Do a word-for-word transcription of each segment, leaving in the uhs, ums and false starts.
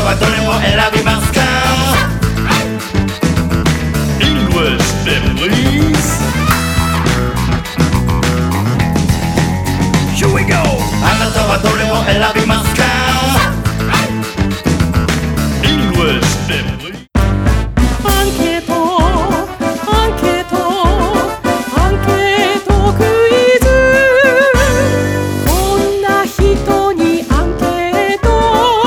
はどれも選びますか？ English then please. Here we go! あなたはどれも選びますか？ English then please. アンケートアンケートアンケートクイズこんな人にアンケート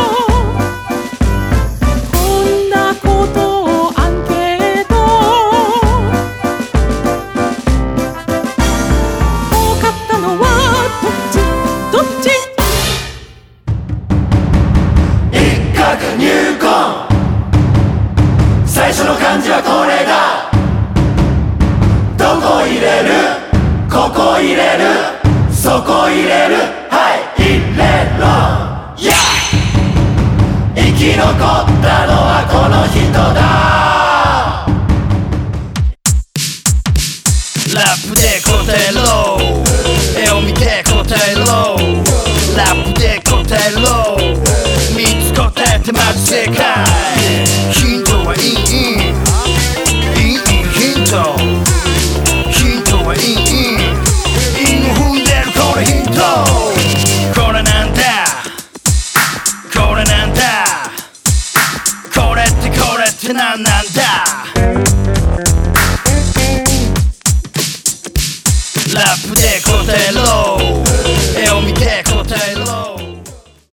こんなことをアンケート多かったのはどっちどっち一角入魂最初の漢字はこれだ。どこ入れるここ入れるそこ入れるはい入れろ、yeah! 生き残ったのはこの人だ。ラップで答えろ絵を見て答えろラップで答えろみっつ答えてまず正解ヒントはいいいいいヒントヒントはいいいいを踏んでるこれヒントこれなんだこれなんだこれってこれってなんなんだラップで答えろ